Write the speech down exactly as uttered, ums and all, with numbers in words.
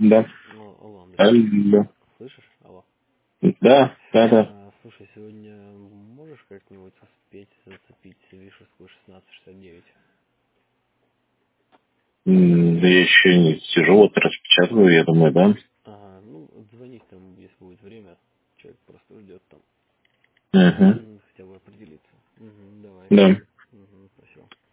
Да. Алло, алло, Андрей. Алло. Слышишь? Алло. Да, да, да. А, слушай, сегодня можешь как-нибудь успеть зацепить вишерскую шестнадцать шестьдесят девять? М, Да я еще не сижу, вот распечатываю, я думаю, да. Ага, ну, звонить там, если будет время. Человек просто ждет там. Угу. М, Хотя бы определиться. Угу, давай. Да. Угу, спасибо.